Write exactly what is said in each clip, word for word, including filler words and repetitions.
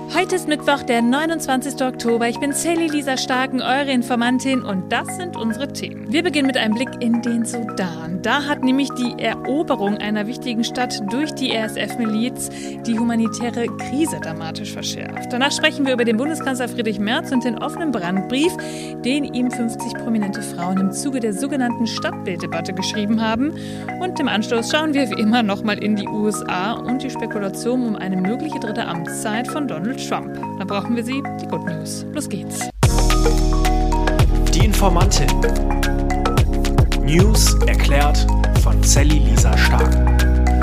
Heute ist Mittwoch, der neunundzwanzigster Oktober. Ich bin Sally Lisa Starken, eure Informantin, und das sind unsere Themen. Wir beginnen mit einem Blick in den Sudan. Da hat nämlich die Eroberung einer wichtigen Stadt durch die R S F-Miliz die humanitäre Krise dramatisch verschärft. Danach sprechen wir über den Bundeskanzler Friedrich Merz und den offenen Brandbrief, den ihm fünfzig prominente Frauen im Zuge der sogenannten Stadtbilddebatte geschrieben haben. Und im Anschluss schauen wir wie immer nochmal in die U S A und die Spekulation um eine mögliche dritte Amtszeit von Donald Trump. Da brauchen wir sie, die Good News. Los geht's. Die Informantin. News erklärt von Sally Lisa Starken.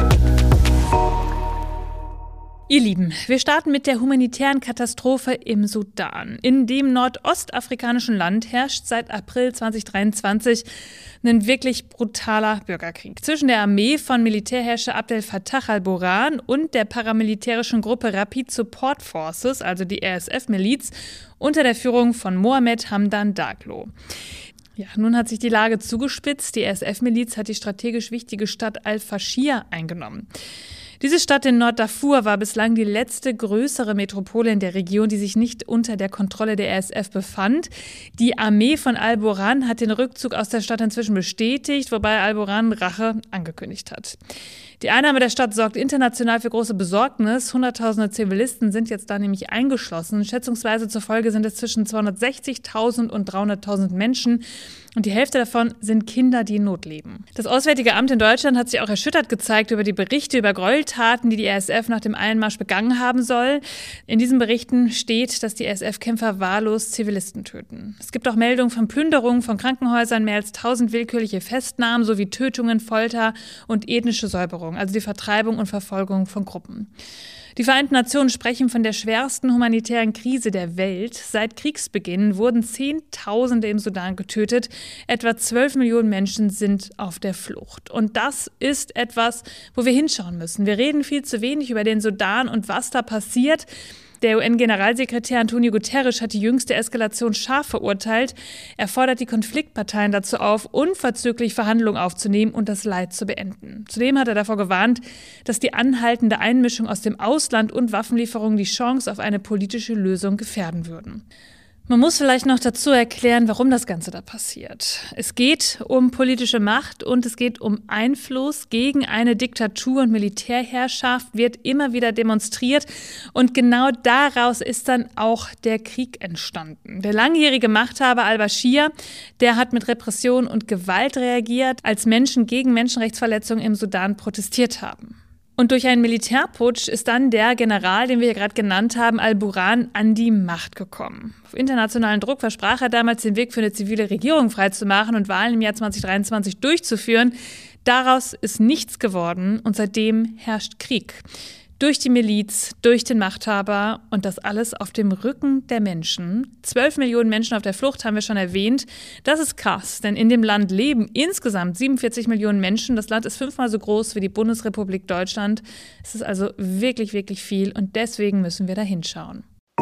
Ihr Lieben, wir starten mit der humanitären Katastrophe im Sudan. In dem nordostafrikanischen Land herrscht seit April zweitausenddreiundzwanzig ein wirklich brutaler Bürgerkrieg zwischen der Armee von Militärherrscher Abdel Fattah al-Burhan und der paramilitärischen Gruppe Rapid Support Forces, also die R S F-Miliz, unter der Führung von Mohamed Hamdan Daglo. Ja, nun hat sich die Lage zugespitzt. Die R S F-Miliz hat die strategisch wichtige Stadt Al-Fashir eingenommen. Diese Stadt in Nord-Darfur war bislang die letzte größere Metropole in der Region, die sich nicht unter der Kontrolle der R S F befand. Die Armee von al-Burhan hat den Rückzug aus der Stadt inzwischen bestätigt, wobei al-Burhan Rache angekündigt hat. Die Einnahme der Stadt sorgt international für große Besorgnis. Hunderttausende Zivilisten sind jetzt da nämlich eingeschlossen. Schätzungsweise zufolge sind es zwischen zweihundertsechzigtausend und dreihunderttausend Menschen. Und die Hälfte davon sind Kinder, die in Not leben. Das Auswärtige Amt in Deutschland hat sich auch erschüttert gezeigt über die Berichte über Gräueltaten, die die R S F nach dem Einmarsch begangen haben soll. In diesen Berichten steht, dass die R S F-Kämpfer wahllos Zivilisten töten. Es gibt auch Meldungen von Plünderungen von Krankenhäusern, mehr als tausend willkürliche Festnahmen sowie Tötungen, Folter und ethnische Säuberung, also die Vertreibung und Verfolgung von Gruppen. Die Vereinten Nationen sprechen von der schwersten humanitären Krise der Welt. Seit Kriegsbeginn wurden Zehntausende im Sudan getötet. Etwa zwölf Millionen Menschen sind auf der Flucht. Und das ist etwas, wo wir hinschauen müssen. Wir reden viel zu wenig über den Sudan und was da passiert. Der U N-Generalsekretär Antonio Guterres hat die jüngste Eskalation scharf verurteilt. Er fordert die Konfliktparteien dazu auf, unverzüglich Verhandlungen aufzunehmen und das Leid zu beenden. Zudem hat er davor gewarnt, dass die anhaltende Einmischung aus dem Ausland und Waffenlieferungen die Chance auf eine politische Lösung gefährden würden. Man muss vielleicht noch dazu erklären, warum das Ganze da passiert. Es geht um politische Macht und es geht um Einfluss gegen eine Diktatur und Militärherrschaft, wird immer wieder demonstriert. Und genau daraus ist dann auch der Krieg entstanden. Der langjährige Machthaber al-Bashir, der hat mit Repression und Gewalt reagiert, als Menschen gegen Menschenrechtsverletzungen im Sudan protestiert haben. Und durch einen Militärputsch ist dann der General, den wir hier gerade genannt haben, al-Burhan, an die Macht gekommen. Auf internationalen Druck versprach er damals, den Weg für eine zivile Regierung freizumachen und Wahlen im Jahr zweitausenddreiundzwanzig durchzuführen. Daraus ist nichts geworden und seitdem herrscht Krieg. Durch die Miliz, durch den Machthaber und das alles auf dem Rücken der Menschen. Zwölf Millionen Menschen auf der Flucht haben wir schon erwähnt. Das ist krass, denn in dem Land leben insgesamt siebenundvierzig Millionen Menschen. Das Land ist fünfmal so groß wie die Bundesrepublik Deutschland. Es ist also wirklich, wirklich viel und deswegen müssen wir da hinschauen.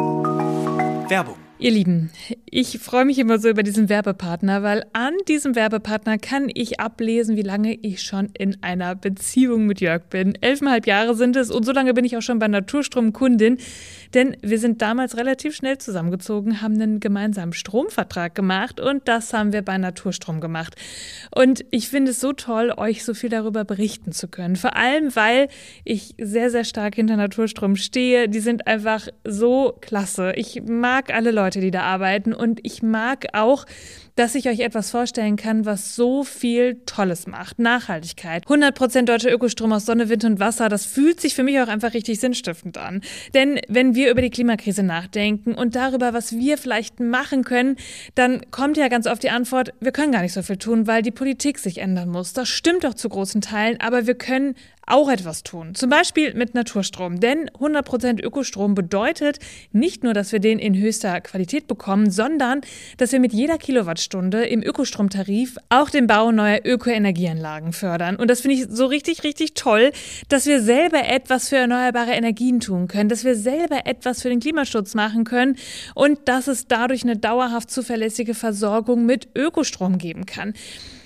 Werbung. Ihr Lieben, ich freue mich immer so über diesen Werbepartner, weil an diesem Werbepartner kann ich ablesen, wie lange ich schon in einer Beziehung mit Jörg bin. Elfeinhalb Jahre sind es und so lange bin ich auch schon bei Naturstrom Kundin, denn wir sind damals relativ schnell zusammengezogen, haben einen gemeinsamen Stromvertrag gemacht und das haben wir bei Naturstrom gemacht. Und ich finde es so toll, euch so viel darüber berichten zu können, vor allem, weil ich sehr, sehr stark hinter Naturstrom stehe. Die sind einfach so klasse. Ich mag alle Leute, die da arbeiten und ich mag auch, dass ich euch etwas vorstellen kann, was so viel Tolles macht. Nachhaltigkeit. hundert Prozent deutscher Ökostrom aus Sonne, Wind und Wasser, das fühlt sich für mich auch einfach richtig sinnstiftend an. Denn wenn wir über die Klimakrise nachdenken und darüber, was wir vielleicht machen können, dann kommt ja ganz oft die Antwort, wir können gar nicht so viel tun, weil die Politik sich ändern muss. Das stimmt doch zu großen Teilen, aber wir können auch etwas tun. Zum Beispiel mit Naturstrom. Denn hundert Prozent Ökostrom bedeutet nicht nur, dass wir den in höchster Qualität bekommen, sondern dass wir mit jeder Kilowattstunde im Ökostromtarif auch den Bau neuer Ökoenergieanlagen fördern. Und das finde ich so richtig, richtig toll, dass wir selber etwas für erneuerbare Energien tun können, dass wir selber etwas für den Klimaschutz machen können und dass es dadurch eine dauerhaft zuverlässige Versorgung mit Ökostrom geben kann.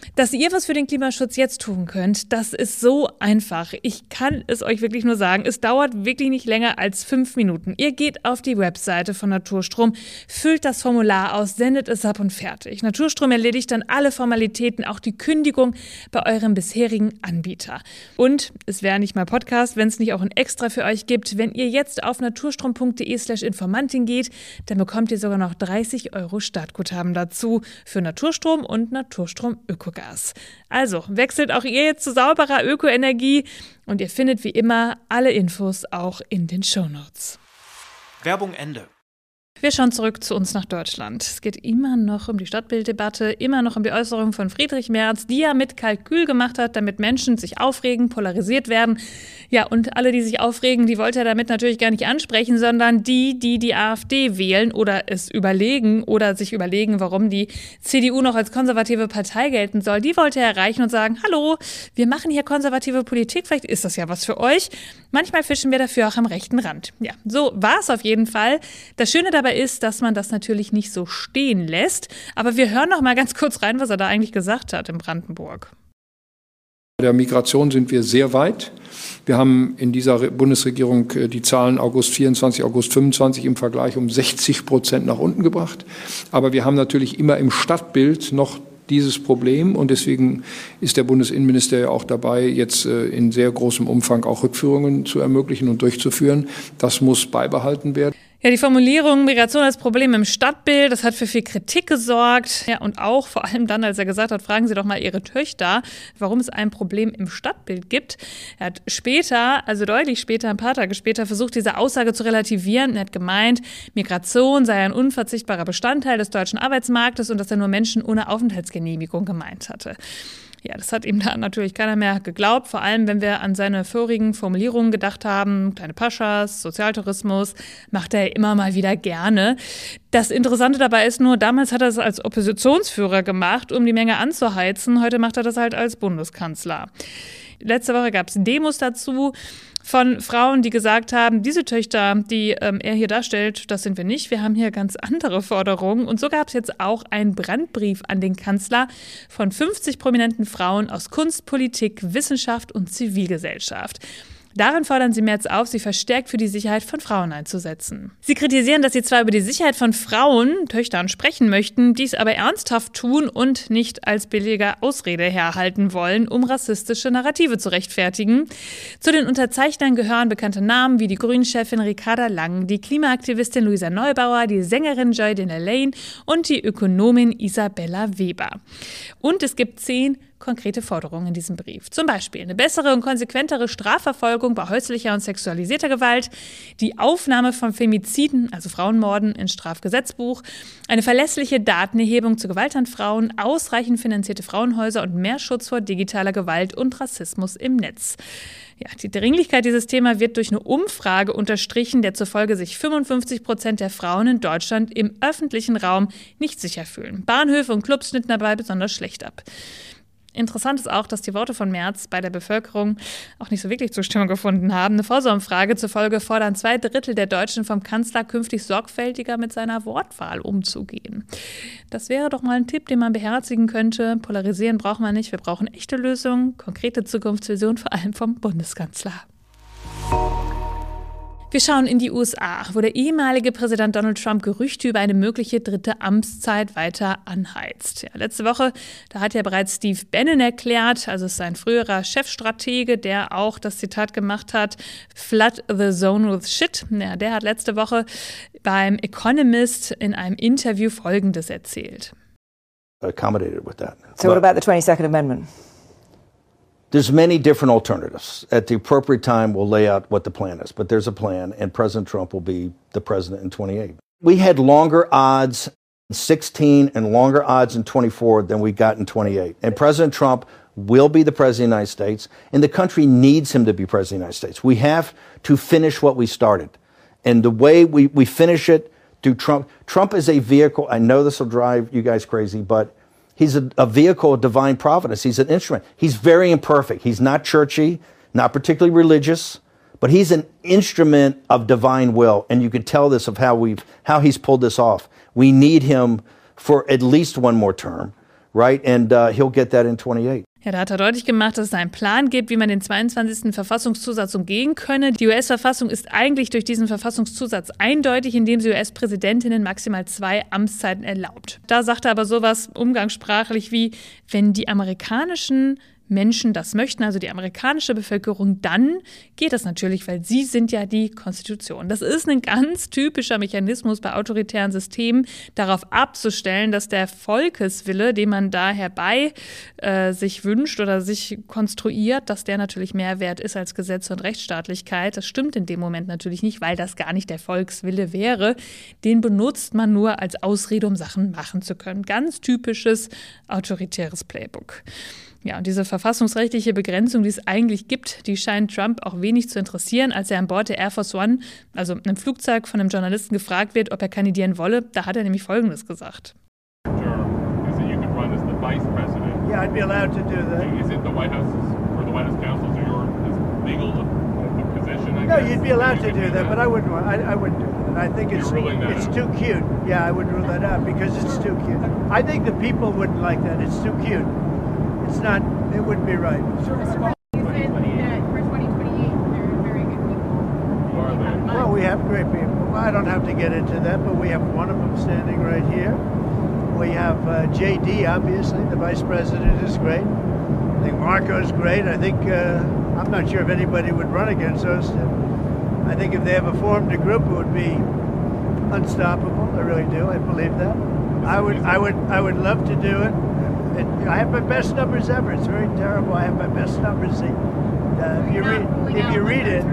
Dass ihr was für den Klimaschutz jetzt tun könnt, das ist so einfach. Ich kann es euch wirklich nur sagen, es dauert wirklich nicht länger als fünf Minuten. Ihr geht auf die Webseite von Naturstrom, füllt das Formular aus, sendet es ab und fertig. Naturstrom erledigt dann alle Formalitäten, auch die Kündigung bei eurem bisherigen Anbieter. Und es wäre nicht mal Podcast, wenn es nicht auch ein Extra für euch gibt. Wenn ihr jetzt auf naturstrom.de slash Informantin geht, dann bekommt ihr sogar noch dreißig Euro Startguthaben dazu für Naturstrom und Naturstrom Ökogas. Also wechselt auch ihr jetzt zu sauberer Ökoenergie und ihr findet wie immer alle Infos auch in den Shownotes. Werbung Ende. Wir schauen zurück zu uns nach Deutschland. Es geht immer noch um die Stadtbilddebatte, immer noch um die Äußerung von Friedrich Merz, die er mit Kalkül gemacht hat, damit Menschen sich aufregen, polarisiert werden. Ja, und alle, die sich aufregen, die wollte er damit natürlich gar nicht ansprechen, sondern die, die die AfD wählen oder es überlegen oder sich überlegen, warum die C D U noch als konservative Partei gelten soll, die wollte er erreichen und sagen, hallo, wir machen hier konservative Politik, vielleicht ist das ja was für euch. Manchmal fischen wir dafür auch am rechten Rand. Ja, so war es auf jeden Fall. Das Schöne dabei ist, dass man das natürlich nicht so stehen lässt. Aber wir hören noch mal ganz kurz rein, was er da eigentlich gesagt hat in Brandenburg. Bei der Migration sind wir sehr weit. Wir haben in dieser Bundesregierung die Zahlen August vierundzwanzig, August fünfundzwanzig im Vergleich um sechzig Prozent nach unten gebracht. Aber wir haben natürlich immer im Stadtbild noch dieses Problem und deswegen ist der Bundesinnenminister ja auch dabei, jetzt in sehr großem Umfang auch Rückführungen zu ermöglichen und durchzuführen. Das muss beibehalten werden. Ja, die Formulierung Migration als Problem im Stadtbild, das hat für viel Kritik gesorgt. Ja, und auch vor allem dann, als er gesagt hat, fragen Sie doch mal Ihre Töchter, warum es ein Problem im Stadtbild gibt. Er hat später, also deutlich später, ein paar Tage später, versucht, diese Aussage zu relativieren. Er hat gemeint, Migration sei ein unverzichtbarer Bestandteil des deutschen Arbeitsmarktes und dass er nur Menschen ohne Aufenthaltsgenehmigung gemeint hatte. Ja, das hat ihm da natürlich keiner mehr geglaubt, vor allem wenn wir an seine vorigen Formulierungen gedacht haben, kleine Paschas, Sozialtourismus, macht er immer mal wieder gerne. Das Interessante dabei ist nur, damals hat er es als Oppositionsführer gemacht, um die Menge anzuheizen, heute macht er das halt als Bundeskanzler. Letzte Woche gab es Demos dazu von Frauen, die gesagt haben, diese Töchter, die ähm, er hier darstellt, das sind wir nicht. Wir haben hier ganz andere Forderungen. Und so gab es jetzt auch einen Brandbrief an den Kanzler von fünfzig prominenten Frauen aus Kunst, Politik, Wissenschaft und Zivilgesellschaft. Darin fordern sie Merz auf, sich verstärkt für die Sicherheit von Frauen einzusetzen. Sie kritisieren, dass sie zwar über die Sicherheit von Frauen, Töchtern, sprechen möchten, dies aber ernsthaft tun und nicht als billige Ausrede herhalten wollen, um rassistische Narrative zu rechtfertigen. Zu den Unterzeichnern gehören bekannte Namen wie die Grünen-Chefin Ricarda Lang, die Klimaaktivistin Luisa Neubauer, die Sängerin Joy Denalain und die Ökonomin Isabella Weber. Und es gibt zehn konkrete Forderungen in diesem Brief. Zum Beispiel eine bessere und konsequentere Strafverfolgung bei häuslicher und sexualisierter Gewalt, die Aufnahme von Femiziden, also Frauenmorden, ins Strafgesetzbuch, eine verlässliche Datenerhebung zur Gewalt an Frauen, ausreichend finanzierte Frauenhäuser und mehr Schutz vor digitaler Gewalt und Rassismus im Netz. Ja, die Dringlichkeit dieses Themas wird durch eine Umfrage unterstrichen, der zufolge sich fünfundfünfzig Prozent der Frauen in Deutschland im öffentlichen Raum nicht sicher fühlen. Bahnhöfe und Clubs schnitten dabei besonders schlecht ab. Interessant ist auch, dass die Worte von Merz bei der Bevölkerung auch nicht so wirklich Zustimmung gefunden haben. Eine Forsa-Umfrage zufolge fordern zwei Drittel der Deutschen vom Kanzler, künftig sorgfältiger mit seiner Wortwahl umzugehen. Das wäre doch mal ein Tipp, den man beherzigen könnte. Polarisieren brauchen wir nicht, wir brauchen echte Lösungen, konkrete Zukunftsvision, vor allem vom Bundeskanzler. Wir schauen in die U S A, wo der ehemalige Präsident Donald Trump Gerüchte über eine mögliche dritte Amtszeit weiter anheizt. Ja, letzte Woche, da hat ja bereits Steve Bannon erklärt, also ist sein früherer Chefstratege, der auch das Zitat gemacht hat, "Flood the zone with shit". Ja, der hat letzte Woche beim Economist in einem Interview Folgendes erzählt. Accommodated with that. So what about the twenty-second Amendment? There's many different alternatives. At the appropriate time, we'll lay out what the plan is. But there's a plan, and President Trump will be the president in twenty-eight. We had longer odds in sixteen and longer odds in twenty-four than we got in twenty-eight. And President Trump will be the president of the United States, and the country needs him to be president of the United States. We have to finish what we started. And the way we, we finish it through Trump, Trump is a vehicle. I know this will drive you guys crazy, but he's a, a vehicle of divine providence. He's an instrument. He's very imperfect. He's not churchy, not particularly religious, but he's an instrument of divine will. And you can tell this of how we've how he's pulled this off. We need him for at least one more term. right? And uh, he'll get that in twenty-eight. Ja, da hat er deutlich gemacht, dass es einen Plan gibt, wie man den zweiundzwanzigsten Verfassungszusatz umgehen könne. Die U S-Verfassung ist eigentlich durch diesen Verfassungszusatz eindeutig, indem sie U S-Präsidentinnen maximal zwei Amtszeiten erlaubt. Da sagt er aber sowas umgangssprachlich wie, wenn die amerikanischen Menschen das möchten, also die amerikanische Bevölkerung, dann geht das natürlich, weil sie sind ja die Konstitution. Das ist ein ganz typischer Mechanismus bei autoritären Systemen, darauf abzustellen, dass der Volkeswille, den man da herbei äh, sich wünscht oder sich konstruiert, dass der natürlich mehr wert ist als Gesetze und Rechtsstaatlichkeit. Das stimmt in dem Moment natürlich nicht, weil das gar nicht der Volkswille wäre. Den benutzt man nur als Ausrede, um Sachen machen zu können. Ganz typisches autoritäres Playbook. Ja, und diese verfassungsrechtliche Begrenzung, die es eigentlich gibt, die scheint Trump auch wenig zu interessieren. Als er an Bord der Air Force One, also einem Flugzeug, von einem Journalisten gefragt wird, ob er kandidieren wolle, da hat er nämlich Folgendes gesagt. Sure. Is it you could run as the vice president? Yeah, I'd be allowed to do that. Is it the White House, for the White House counsel, so your legal position, I No, guess? you'd be allowed You to could do that, but I wouldn't want, I, I wouldn't do that. I think it's You're ruling that it's out. too cute. Yeah, I would rule that out because it's too cute. I think the people wouldn't like that. It's too cute. It's not, it wouldn't be right. You said that for twenty twenty-eight, there are very good people. Who are they? Well, we have great people. Well, I don't have to get into that, but we have one of them standing right here. We have uh, J D, obviously. The vice president is great. I think Marco's great. I think, uh, I'm not sure if anybody would run against us. I think if they ever formed a group, it would be unstoppable. I really do. I believe that. I would, I would, I would love to do it. It, I have my best numbers ever. It's very terrible. I have my best numbers. Uh, if you read, if you read it,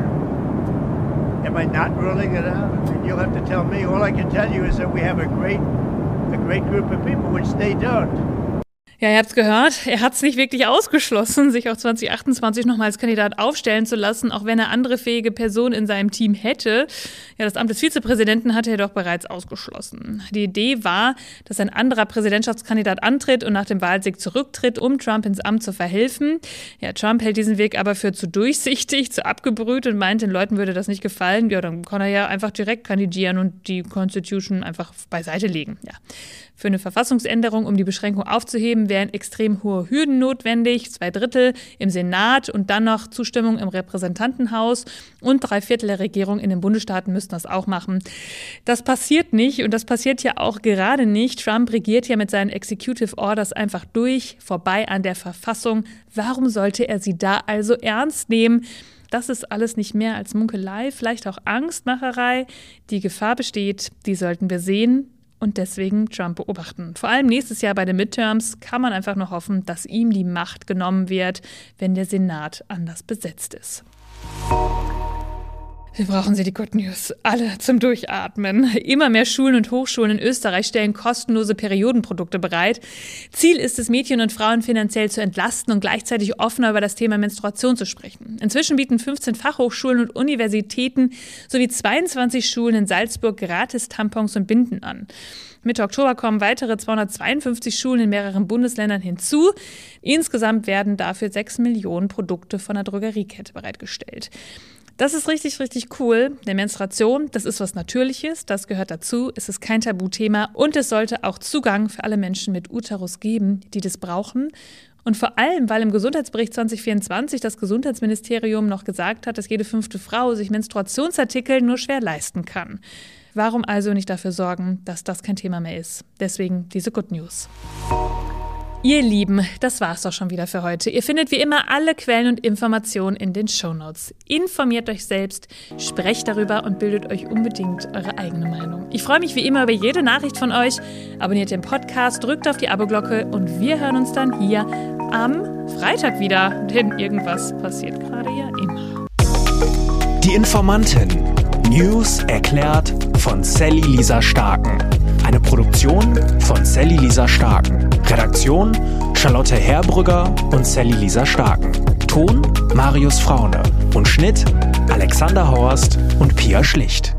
am I not ruling it out? I mean, you'll have to tell me. All I can tell you is that we have a great, a great group of people, which they don't. Ja, ihr habt's gehört, er hat's nicht wirklich ausgeschlossen, sich auch zwanzig achtundzwanzig nochmal als Kandidat aufstellen zu lassen, auch wenn er andere fähige Personen in seinem Team hätte. Ja, das Amt des Vizepräsidenten hatte er doch bereits ausgeschlossen. Die Idee war, dass ein anderer Präsidentschaftskandidat antritt und nach dem Wahlsieg zurücktritt, um Trump ins Amt zu verhelfen. Ja, Trump hält diesen Weg aber für zu durchsichtig, zu abgebrüht und meint, den Leuten würde das nicht gefallen. Ja, dann kann er ja einfach direkt kandidieren und die Constitution einfach beiseite legen. Ja. Für eine Verfassungsänderung, um die Beschränkung aufzuheben, wären extrem hohe Hürden notwendig, zwei Drittel im Senat und dann noch Zustimmung im Repräsentantenhaus und drei Viertel der Regierung in den Bundesstaaten müssten das auch machen. Das passiert nicht und das passiert ja auch gerade nicht. Trump regiert ja mit seinen Executive Orders einfach durch, vorbei an der Verfassung. Warum sollte er sie da also ernst nehmen? Das ist alles nicht mehr als Munkelei, vielleicht auch Angstmacherei. Die Gefahr besteht, die sollten wir sehen. Und deswegen Trump beobachten. Vor allem nächstes Jahr bei den Midterms kann man einfach noch hoffen, dass ihm die Macht genommen wird, wenn der Senat anders besetzt ist. Wir brauchen sie, die Good News. Alle zum Durchatmen. Immer mehr Schulen und Hochschulen in Österreich stellen kostenlose Periodenprodukte bereit. Ziel ist es, Mädchen und Frauen finanziell zu entlasten und gleichzeitig offener über das Thema Menstruation zu sprechen. Inzwischen bieten fünfzehn Fachhochschulen und Universitäten sowie zweiundzwanzig Schulen in Salzburg gratis Tampons und Binden an. Mitte Oktober kommen weitere zweihundertzweiundfünfzig Schulen in mehreren Bundesländern hinzu. Insgesamt werden dafür sechs Millionen Produkte von der Drogeriekette bereitgestellt. Das ist richtig, richtig cool. Denn Menstruation, das ist was Natürliches, das gehört dazu, es ist kein Tabuthema und es sollte auch Zugang für alle Menschen mit Uterus geben, die das brauchen. Und vor allem, weil im Gesundheitsbericht zwanzig vierundzwanzig das Gesundheitsministerium noch gesagt hat, dass jede fünfte Frau sich Menstruationsartikel nur schwer leisten kann. Warum also nicht dafür sorgen, dass das kein Thema mehr ist? Deswegen diese Good News. Ihr Lieben, das war's doch schon wieder für heute. Ihr findet wie immer alle Quellen und Informationen in den Shownotes. Informiert euch selbst, sprecht darüber und bildet euch unbedingt eure eigene Meinung. Ich freue mich wie immer über jede Nachricht von euch. Abonniert den Podcast, drückt auf die Abo-Glocke und wir hören uns dann hier am Freitag wieder. Denn irgendwas passiert gerade ja immer. Die Informantin. News erklärt von Sally Lisa Starken. Eine Produktion von Sally Lisa Starken. Redaktion Charlotte Herbrügger und Sally Lisa Starken. Ton Marius Fraune und Schnitt Alexander Horst und Pia Schlicht.